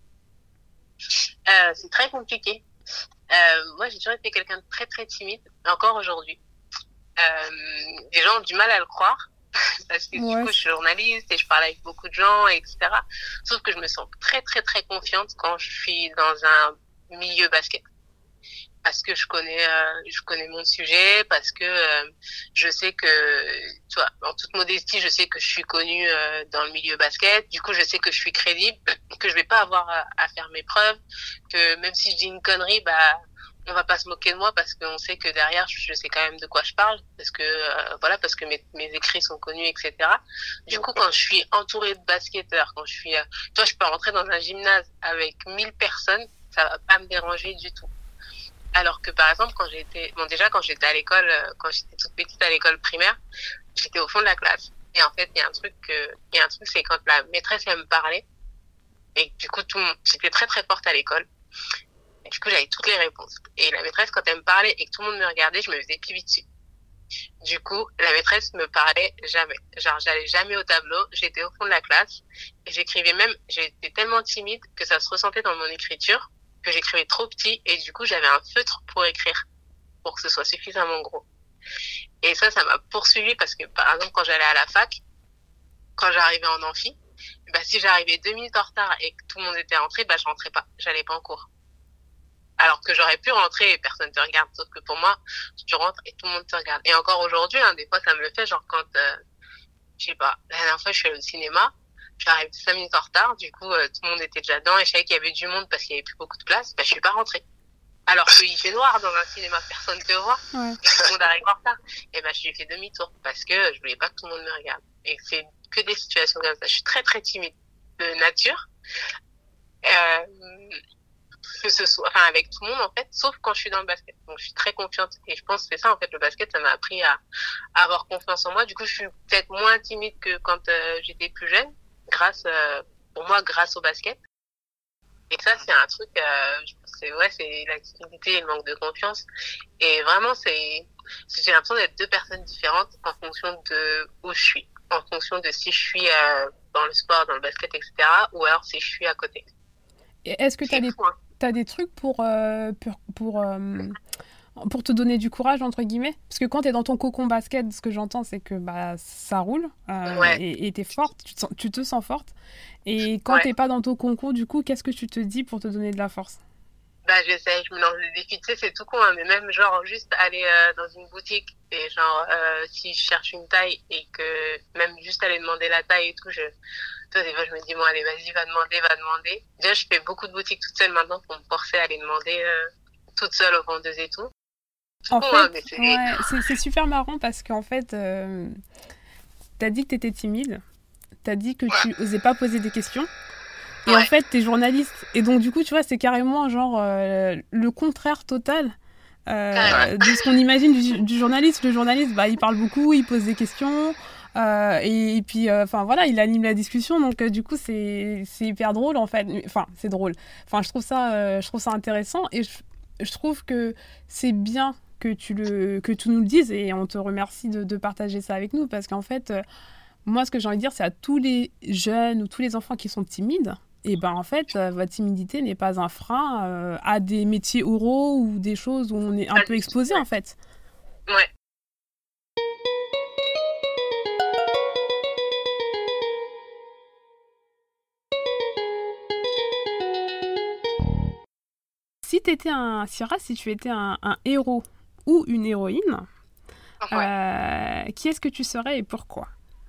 Euh, c'est très compliqué. Euh, moi, j'ai toujours été quelqu'un de très, très timide, encore aujourd'hui. Euh, les gens ont du mal à le croire, parce que
Ouais.
du coup, je suis journaliste et je parle avec beaucoup de gens, et cetera. Sauf que je me sens très, très, très confiante quand je suis dans un milieu basket. Parce que je connais, euh, je connais mon sujet, parce que euh, je sais que, tu vois, en toute modestie, je sais que je suis connue euh, dans le milieu basket. Du coup, je sais que je suis crédible, que je vais pas avoir à, à faire mes preuves, que même si je dis une connerie, bah, on va pas se moquer de moi parce qu'on sait que derrière, je sais quand même de quoi je parle, parce que euh, voilà, parce que mes, mes écrits sont connus, et cetera. Du coup, quand je suis entourée de basketteurs, quand je suis, euh, toi, je peux rentrer dans un gymnase avec mille personnes, ça va pas me déranger du tout. Alors que par exemple, quand j'étais, bon déjà quand j'étais à l'école, euh, quand j'étais toute petite à l'école primaire, j'étais au fond de la classe. Et en fait, il y a un truc, que, il y a un truc, c'est quand la maîtresse elle me parlait, et du coup, tout, j'étais très très forte à l'école. Et du coup, j'avais toutes les réponses. Et la maîtresse, quand elle me parlait et que tout le monde me regardait, je me faisais pipi dessus. Du coup, la maîtresse me parlait jamais. Genre, j'allais jamais au tableau. J'étais au fond de la classe et j'écrivais même. J'étais tellement timide que ça se ressentait dans mon écriture, que j'écrivais trop petit, et du coup, j'avais un feutre pour écrire, pour que ce soit suffisamment gros. Et ça, ça m'a poursuivi parce que, par exemple, quand j'allais à la fac, quand j'arrivais en amphi, bah, si j'arrivais deux minutes en retard et que tout le monde était rentré, bah, je rentrais pas. J'allais pas en cours. Alors que j'aurais pu rentrer et personne te regarde, sauf que pour moi, tu rentres et tout le monde te regarde. Et encore aujourd'hui, hein, des fois, ça me le fait, genre quand, euh, je sais pas, la dernière fois, je suis allée au cinéma, j'arrive cinq minutes en retard, du coup, euh, tout le monde était déjà dedans, et je savais qu'il y avait du monde parce qu'il y avait plus beaucoup de place, bah, je suis pas rentrée. Alors qu'il fait noir dans un cinéma, personne te voit,
Ouais.
tout le monde arrive en retard. Et ben, je lui ai fait demi-tour parce que je voulais pas que tout le monde me regarde. Et c'est que des situations comme ça. Je suis très, très timide de nature. Euh, que ce soit, enfin, avec tout le monde, en fait, sauf quand je suis dans le basket. Donc, je suis très confiante. Et je pense que c'est ça, en fait, le basket, ça m'a appris à, à avoir confiance en moi. Du coup, je suis peut-être moins timide que quand euh, j'étais plus jeune, grâce, euh, pour moi, grâce au basket. Et ça, c'est un truc, euh, je pense que c'est, ouais, c'est la timidité et le manque de confiance. Et vraiment, c'est, j'ai l'impression d'être deux personnes différentes en fonction de où je suis. En fonction de si je suis euh, dans le sport, dans le basket, et cetera. Ou alors si je suis à côté.
Et est-ce que tu as des,
Hein.
t'as des trucs pour, euh, pour, pour, euh, pour te donner du courage, entre guillemets ? Parce que quand tu es dans ton cocon basket, ce que j'entends, c'est que bah, ça roule euh,
Ouais.
et tu es forte, tu te, sens, tu te sens forte. Et quand
Ouais.
tu n'es pas dans ton concours, du coup, qu'est-ce que tu te dis pour te donner de la force ?
Bah, j'essaie, je me lance des défis, tu sais, c'est tout con, hein, mais même genre juste aller euh, dans une boutique et genre euh, si je cherche une taille et que même juste aller demander la taille et tout, je, toi, des fois je me dis bon allez vas-y va demander, va demander. Déjà je fais beaucoup de boutiques toute seule maintenant pour me forcer à aller demander euh, toute seule aux vendeuses et tout. Tout
En
con,
fait,
hein, mais c'est...
ouais, c'est, c'est super marrant parce qu'en fait, euh, t'as dit que t'étais timide, t'as dit que tu osais pas poser des questions. Et
Ouais.
en fait, t'es journaliste. Et donc, du coup, tu vois, c'est carrément genre euh, le contraire total euh, de ce qu'on imagine du, du journaliste. Le journaliste, bah, il parle beaucoup, il pose des questions. Euh, et, et puis, enfin euh, voilà, il anime la discussion, donc euh, du coup c'est c'est hyper drôle en fait. Enfin, c'est drôle. Enfin, je trouve ça, euh, je trouve ça intéressant et je, je trouve que c'est bien que tu le, que tu nous le dises et on te remercie de, de partager ça avec nous parce qu'en fait, euh, moi ce que j'ai envie de dire, c'est à tous les jeunes ou tous les enfants qui sont timides. Et ben en fait, euh, votre timidité n'est pas un frein euh, à des métiers oraux ou des choses où on est un peu exposé en fait.
Ouais.
Si t'étais un Syrah, si tu étais un, un héros ou une héroïne, ouais. euh, qui est-ce que tu serais et pourquoi?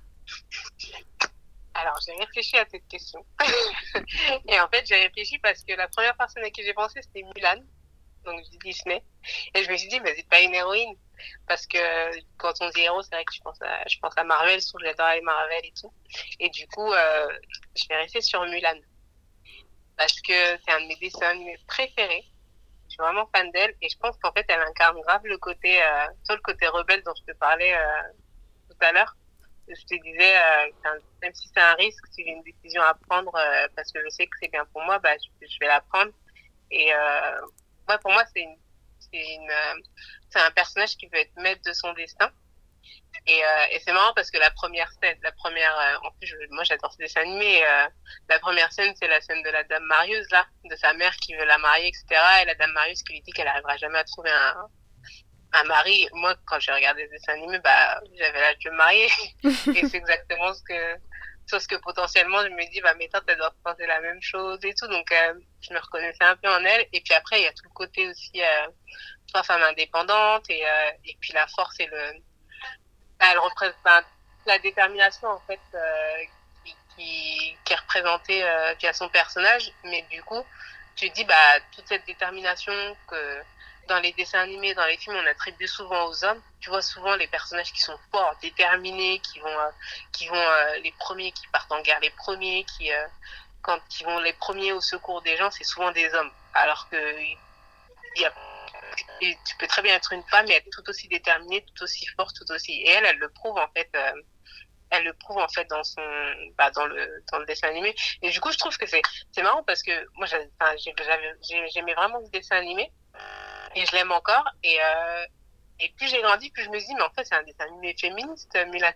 Alors, j'ai réfléchi à cette question. Et en fait, j'ai réfléchi parce que la première personne à qui j'ai pensé, c'était Mulan, donc du Disney. Et je me suis dit, mais c'est pas une héroïne. Parce que quand on dit héros, c'est vrai que je pense à, je pense à Marvel, surtout j'adore les Marvel et tout. Et du coup, euh, je vais rester sur Mulan. Parce que c'est un de mes dessins animés préférés. Je suis vraiment fan d'elle et je pense qu'en fait, elle incarne grave le côté, euh, sur le côté rebelle dont je te parlais euh, tout à l'heure. Je te disais, euh, même si c'est un risque, si j'ai une décision à prendre, euh, parce que je sais que c'est bien pour moi, bah, je, je vais la prendre. Et euh, ouais, pour moi, c'est une, c'est une, euh, c'est un personnage qui veut être maître de son destin. Et, euh, et c'est marrant parce que la première scène, la première, euh, en plus, je, moi j'adore ce dessin animé. Euh, la première scène, c'est la scène de la dame marieuse là, de sa mère qui veut la marier, et cetera. Et la dame marieuse qui lui dit qu'elle arrivera jamais à trouver un, un mari. Moi, quand j'ai regardé ce dessin animé, bah, j'avais l'âge de me marier. Et c'est exactement ce que, sauf que potentiellement, je me dis, bah, mes tantes, elles doivent penser la même chose et tout. Donc, euh, je me reconnaissais un peu en elle. Et puis après, il y a tout le côté aussi, euh, soit femme indépendante et, euh, et puis la force et le, elle représente enfin, la détermination en fait euh, qui, qui, qui est représentée euh, via son personnage, mais du coup tu te dis bah toute cette détermination que dans les dessins animés, dans les films on attribue souvent aux hommes, tu vois souvent les personnages qui sont forts, déterminés, qui vont euh, qui vont euh, les premiers, qui partent en guerre les premiers, qui euh, quand qui vont les premiers au secours des gens, c'est souvent des hommes, alors que il y a et tu peux très bien être une femme et être tout aussi déterminée, tout aussi forte, tout aussi. Et elle, elle le prouve en fait. Euh, elle le prouve en fait dans son, bah, dans le, dans le dessin animé. Et du coup, je trouve que c'est, c'est marrant parce que moi, j'avais, enfin, j'avais, j'aimais vraiment ce dessin animé et je l'aime encore. Et euh, et plus j'ai grandi, plus je me dis, mais en fait, c'est un dessin animé féministe, Mulan.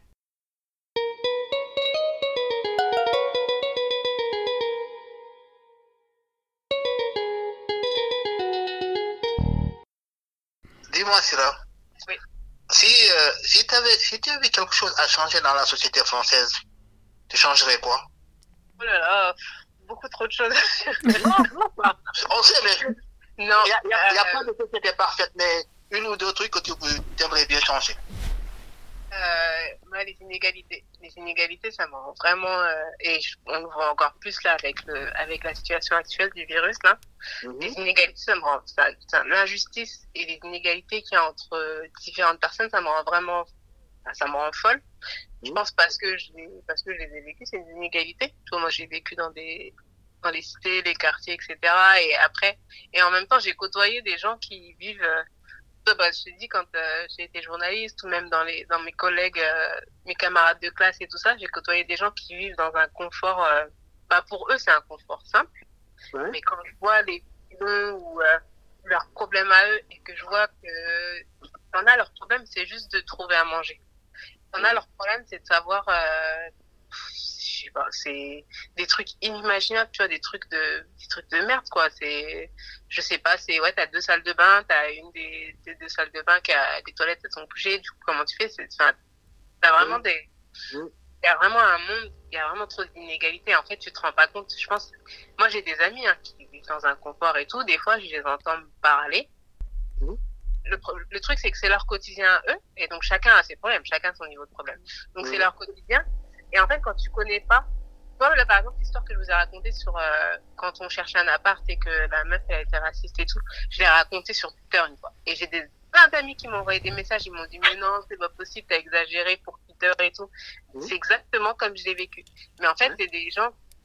Dis-moi, Syrah.
Oui.
Si, euh, si tu avais si tu avais quelque chose à changer dans la société française, tu changerais quoi?
Oh là là, beaucoup trop de choses. non, non, pas.
On sait, mais
non.
Il n'y a, a,
euh,
a pas de société parfaite, mais une ou deux trucs que tu aimerais bien changer.
Euh, moi, les inégalités. Les inégalités, ça me rend vraiment... Euh, et je, on le voit encore plus là avec, le, avec la situation actuelle du virus. Là. Mm-hmm. Les inégalités, ça me rend... Ça, ça, l'injustice et les inégalités qu'il y a entre différentes personnes, ça me rend vraiment... Ça me rend folle. Mm-hmm. Je pense parce que je, parce que je les ai vécues, c'est des inégalités. Tu vois, moi, j'ai vécu dans des... dans les cités, les quartiers, et cetera. Et après... Et en même temps, j'ai côtoyé des gens qui vivent... Euh, Bah, je te dis, quand euh, j'ai été journaliste ou même dans, les, dans mes collègues, euh, mes camarades de classe et tout ça, j'ai côtoyé des gens qui vivent dans un confort, euh, bah, pour eux, c'est un confort simple. Ouais. Mais quand je vois les films ou euh, leurs problèmes à eux et que je vois que t'en as, leur problème, c'est juste de trouver à manger. T'en as, leur problème, c'est de savoir, euh, je sais pas, c'est des trucs inimaginables, tu vois, des trucs de, des trucs de merde, quoi. C'est, je sais pas, c'est, ouais, t'as deux salles de bain, t'as une des, des deux salles de bain qui a des toilettes, elles sont bougées, du coup, comment tu fais? C'est, enfin, t'as vraiment mmh. des, il mmh. y a vraiment un monde, il y a vraiment trop d'inégalités. En fait, tu te rends pas compte, je pense, moi, j'ai des amis, hein, qui vivent dans un confort et tout, des fois, je les entends parler. Mmh. Le, le truc, c'est que c'est leur quotidien à eux, et donc chacun a ses problèmes, chacun a son niveau de problème. Donc, mmh. c'est leur quotidien. Et en fait, quand tu connais pas, moi, là, par exemple, l'histoire que je vous ai racontée sur euh, quand on cherchait un appart et que la meuf, elle était raciste et tout, je l'ai racontée sur Twitter une fois. Et j'ai des, plein d'amis qui m'ont envoyé des messages, ils m'ont dit, mais non, c'est pas possible, t'as exagéré pour Twitter et tout. Mmh. C'est exactement comme je l'ai vécu. Mais en fait, mmh. c'est des gens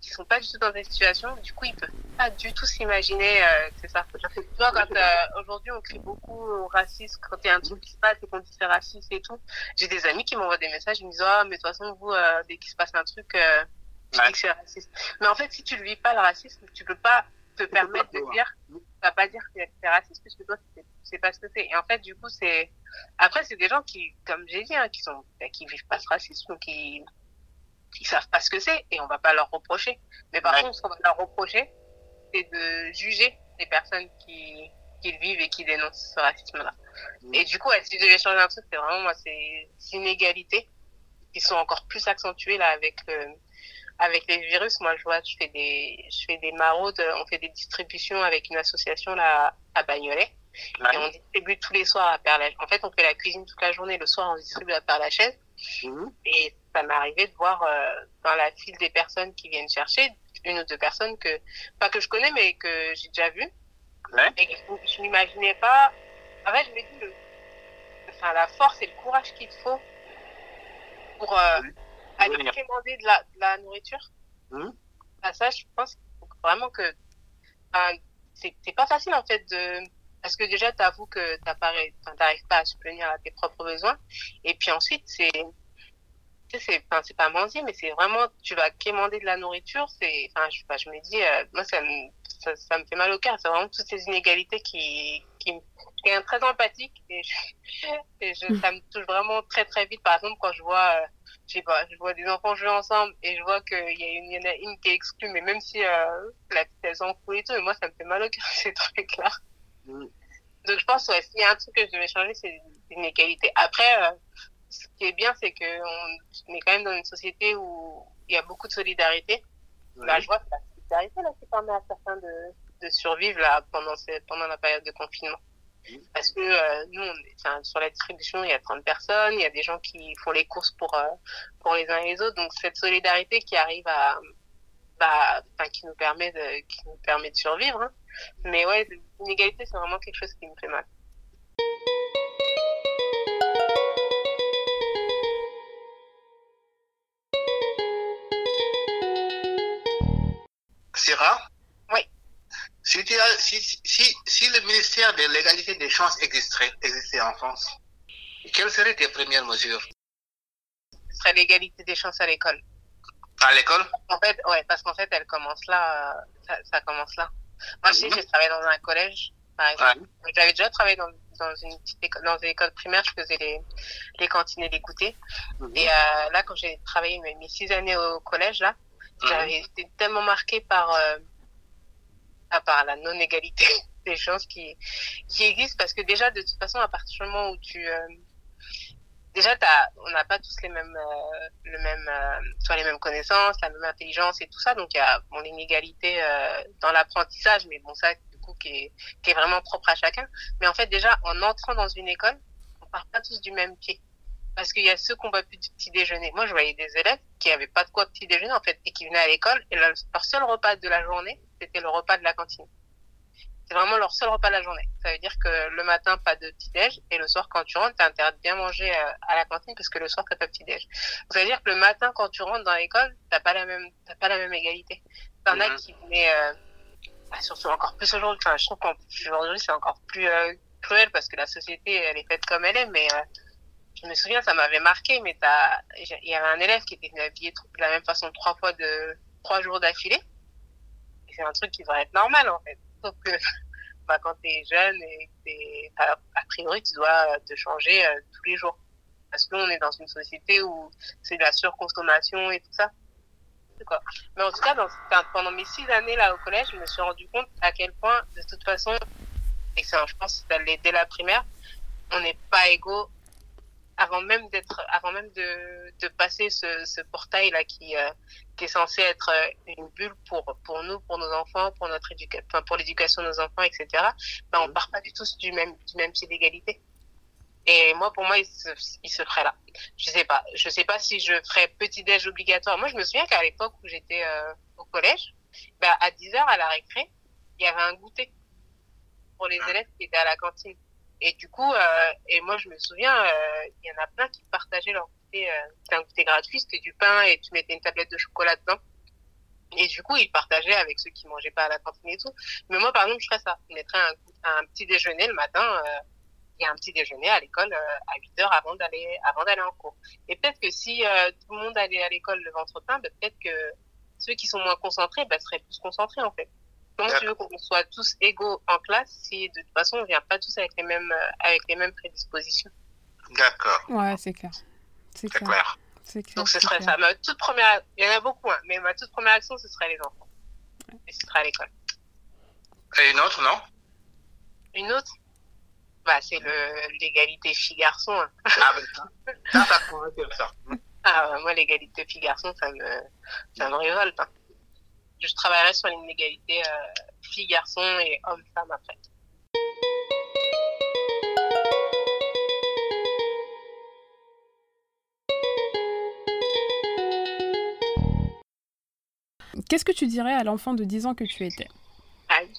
qui sont pas du tout dans des situations, du coup, ils peuvent pas du tout s'imaginer euh, que c'est ça. Tu vois, quand euh, aujourd'hui, on crie beaucoup au racisme, quand il y a un truc qui se passe et qu'on dit c'est raciste et tout, j'ai des amis qui m'envoient des messages, ils me disent, oh, mais de toute façon, vous, euh, dès qu'il se passe un truc, euh, tu ouais. dis que c'est raciste. Mais en fait, si tu ne vis pas le racisme, tu peux pas te permettre de dire, tu vas pas dire que c'est raciste, puisque toi, tu sais pas ce que c'est. Et en fait, du coup, c'est, après, c'est des gens qui, comme j'ai dit, hein, qui sont, qui vivent pas ce racisme, qui, qui savent pas ce que c'est, et on va pas leur reprocher. Mais par ouais. contre, ce qu'on va leur reprocher, c'est de juger les personnes qui, qui le vivent et qui dénoncent ce racisme-là. Mmh. Et du coup, ouais, si je devais changer un truc, c'est vraiment, moi, c'est, c'est inégalités qui sont encore plus accentuées, là, avec, euh, avec les virus. Moi, je vois, je fais des, je fais des maraudes, on fait des distributions avec une association, là, à Bagnolet. Ouais. Et on distribue tous les soirs à Père-Lachaise. En fait, on fait la cuisine toute la journée. Le soir, on distribue à Père-Lachaise. Mmh. Et ça m'est arrivé de voir euh, dans la file des personnes qui viennent chercher, une ou deux personnes que, pas que je connais, mais que j'ai déjà vues. Ouais. Et que je, je m'imaginais pas. En fait, je me dis, le, enfin, la force et le courage qu'il te faut pour euh, mmh. aller commander de la, de la nourriture. Mmh. À ça, je pense vraiment que enfin, c'est, c'est pas facile, en fait, de. Parce que déjà, t'avoues que t'arrives pas à subvenir à tes propres besoins. Et puis ensuite, c'est, tu sais, c'est, enfin, c'est pas mendier, mais c'est vraiment, tu vas quémander de la nourriture. C'est, enfin, je sais pas, je me dis, euh, moi, ça me, ça, ça me fait mal au cœur. C'est vraiment toutes ces inégalités qui, qui, qui est très empathique. Et, je, et je, ça me touche vraiment très, très vite. Par exemple, quand je vois, euh, je sais pas, je vois des enfants jouer ensemble et je vois qu'il y a une, il y en a une qui est exclue, mais même si, euh, la petite, elle s'en fout et tout, et moi, ça me fait mal au cœur, ces trucs-là. Mmh. Donc je pense, ouais, s'il y a un truc que je devais changer, c'est l'inégalité. Après, euh, ce qui est bien, c'est qu'on est quand même dans une société où il y a beaucoup de solidarité. Oui. Là, je vois que la solidarité, là, qui permet à certains de, de survivre, là, pendant, ces, pendant la période de confinement. Oui. Parce que euh, nous, on est, enfin, sur la distribution, il y a trente personnes, il y a des gens qui font les courses pour, euh, pour les uns et les autres. Donc cette solidarité qui arrive à... Bah, enfin, qui nous permet de, qui nous permet de survivre, hein. Mais ouais, l'inégalité, c'est vraiment quelque chose qui me fait mal.
Sarah?
Oui.
Si, tu as, si, si, si le ministère de l'égalité des chances existerait, existait en France, quelles seraient tes premières mesures?
Ce serait l'égalité des chances à l'école.
À l'école?
En fait, ouais, parce qu'en fait, elle commence là, euh, ça, ça commence là. Moi, mm-hmm. je sais, j'ai travaillé dans un collège, par exemple. Ouais. J'avais déjà travaillé dans, dans une petite école, dans une école primaire, je faisais les, les cantines et les goûters. Mm-hmm. Et euh, là, quand j'ai travaillé mes, mes six années au collège, là, mm-hmm. j'avais été tellement marquée par, euh, à part la non-égalité des chances qui, qui existent, parce que déjà, de toute façon, à partir du moment où tu... Euh, déjà, t'as, on n'a pas tous les mêmes, euh, le même, euh, soit les mêmes connaissances, la même intelligence et tout ça. Donc, il y a bon, l'inégalité euh, dans l'apprentissage, mais bon, ça, du coup, qui est, qui est vraiment propre à chacun. Mais en fait, déjà, en entrant dans une école, on part pas tous du même pied. Parce qu'il y a ceux qui n'ont pas pu du petit déjeuner. Moi, je voyais des élèves qui n'avaient pas de quoi petit déjeuner, en fait, et qui venaient à l'école, et leur, leur seul repas de la journée, c'était le repas de la cantine. C'est vraiment leur seul repas de la journée. Ça veut dire que le matin, pas de petit-déj, et le soir, quand tu rentres, t'as intérêt de bien manger à la cantine, parce que le soir, t'as pas de petit-déj. Ça veut dire que le matin, quand tu rentres dans l'école, t'as pas la même, t'as pas la même égalité. T'en mm-hmm. as qui venaient, euh, bah, surtout encore plus aujourd'hui. Enfin, je trouve qu'aujourd'hui, c'est encore plus euh, cruel, parce que la société, elle est faite comme elle est, mais euh, je me souviens, ça m'avait marqué, mais t'as, il y avait un élève qui était venu habillé de la même façon trois fois de, trois jours d'affilée. Et c'est un truc qui devrait être normal, en fait. Sauf que bah, quand tu es jeune et que t'es, a, a priori tu dois te changer euh, tous les jours. Parce que nous, on est dans une société où c'est de la surconsommation et tout ça. C'est quoi. Mais en tout cas, dans, pendant mes six années là au collège, je me suis rendu compte à quel point, de toute façon, et ça, je pense que dès la primaire, on n'est pas égaux avant même d'être, avant même de, de passer ce, ce portail là qui, euh, qui est censé être une bulle pour pour nous, pour nos enfants, pour notre éducation, enfin pour l'éducation de nos enfants, et cetera. Ben on part pas du tout du même du même pied d'égalité. Et moi, pour moi, il se, il se ferait là. Je sais pas, je sais pas si je ferais petit déj obligatoire. Moi, je me souviens qu'à l'époque où j'étais euh, au collège, ben à dix heures à la récré, il y avait un goûter pour les élèves qui étaient à la cantine. Et du coup, euh, et moi je me souviens, euh, il y en a plein qui partageaient leur goûter. Euh, c'était un goûter gratuit, c'était du pain et tu mettais une tablette de chocolat dedans. Et du coup, ils partageaient avec ceux qui mangeaient pas à la cantine et tout. Mais moi, par exemple, je ferais ça. Je mettrais un, un petit déjeuner le matin. Euh, il y a un petit déjeuner à l'école euh, à huit heures avant d'aller avant d'aller en cours. Et peut-être que si euh, tout le monde allait à l'école le ventre plein, bah, peut-être que ceux qui sont moins concentrés bah, seraient plus concentrés en fait. Comment tu veux qu'on soit tous égaux en classe si de toute façon on vient pas tous avec les mêmes euh, avec les mêmes prédispositions?
D'accord.
Ouais, c'est clair. C'est
C'est
clair.
clair.
C'est clair.
Donc ce
c'est
serait
clair.
ça. Ma toute première, il y en a beaucoup, hein, mais ma toute première action ce serait les enfants. Et ce serait à l'école.
Et une autre, non?
Une autre, bah c'est le l'égalité filles-garçons. Hein.
Ah ben ça, ça, ça pourrait être ça.
Ah, moi, l'égalité filles-garçons, ça me, ça me révolte. Hein. Je travaillerai sur l'inégalité euh, filles-garçons et hommes-femmes après.
Qu'est-ce que tu dirais à l'enfant de dix ans que tu étais?
Aïe.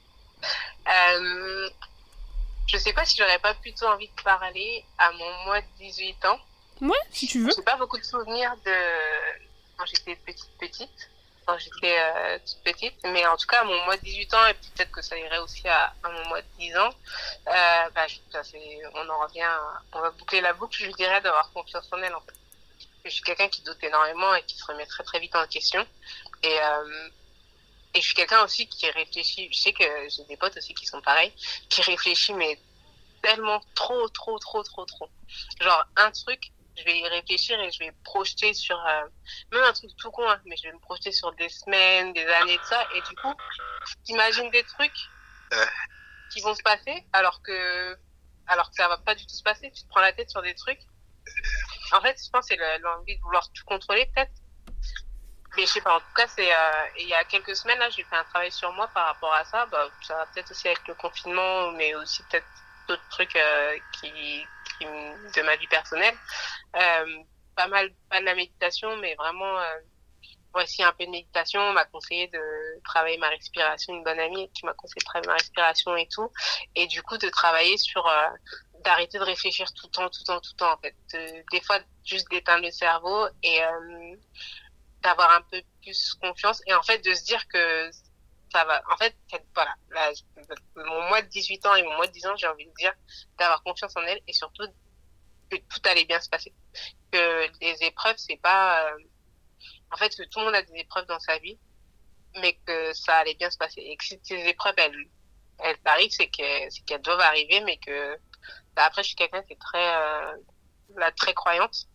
Euh, je sais pas si j'aurais pas plutôt envie de parler à mon moi de dix-huit ans.
Ouais, si tu veux.
J'ai pas beaucoup de souvenirs de quand j'étais petite petite, quand j'étais euh, toute petite, mais en tout cas à mon moi de dix-huit ans, et peut-être que ça irait aussi à, à mon moi de dix ans, euh, bah, je, ça fait, on en revient, à, on va boucler la boucle, je lui dirais d'avoir confiance en elle en fait. Je suis quelqu'un qui doute énormément et qui se remet très très vite en question, et euh, et je suis quelqu'un aussi qui réfléchit, je sais que j'ai des potes aussi qui sont pareils, qui réfléchit mais tellement trop trop trop trop trop, genre un truc, je vais y réfléchir et je vais me projeter sur euh, même un truc tout con, hein, mais je vais me projeter sur des semaines, des années de ça, et du coup t'imagines des trucs qui vont se passer alors que alors que ça va pas du tout se passer, tu te prends la tête sur des trucs. En fait je pense que c'est le, l'envie de vouloir tout contrôler peut-être, mais je sais pas, en tout cas c'est euh, il y a quelques semaines là j'ai fait un travail sur moi par rapport à ça, bah, ça va peut-être aussi avec le confinement mais aussi peut-être d'autres trucs euh, qui, qui de ma vie personnelle, euh, pas mal pas de la méditation mais vraiment euh, voici un peu de méditation. On m'a conseillé de travailler ma respiration, une bonne amie qui m'a conseillé de travailler ma respiration et tout, et du coup de travailler sur euh, d'arrêter de réfléchir tout le temps tout le temps tout le temps en fait, de, des fois juste d'éteindre le cerveau et euh, d'avoir un peu plus confiance et en fait de se dire que ça va, en fait, voilà, là, mon moi de dix-huit ans et mon moi de dix ans, j'ai envie de dire d'avoir confiance en elle et surtout que tout allait bien se passer, que les épreuves c'est pas euh, en fait que tout le monde a des épreuves dans sa vie mais que ça allait bien se passer et que si ces épreuves elles elles arrivent c'est qu'elles, c'est qu'elles doivent arriver, mais que bah, après je suis quelqu'un qui est très euh, là, très croyante,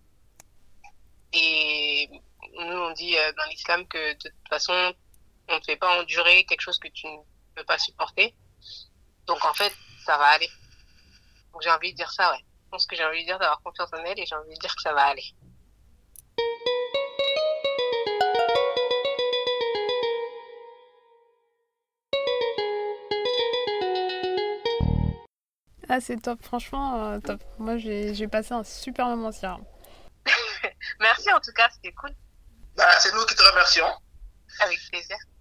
et nous on dit euh, dans l'islam que de toute façon on ne fait pas endurer quelque chose que tu ne peux pas supporter, donc en fait ça va aller. Donc j'ai envie de dire ça, ouais, je pense que j'ai envie de dire d'avoir confiance en elle et j'ai envie de dire que ça va aller.
Ah, c'est top, franchement, euh, top. Moi, j'ai, j'ai passé un super moment, Syrah.
Merci en tout cas, c'était cool.
Bah, c'est nous qui te remercions.
Avec plaisir.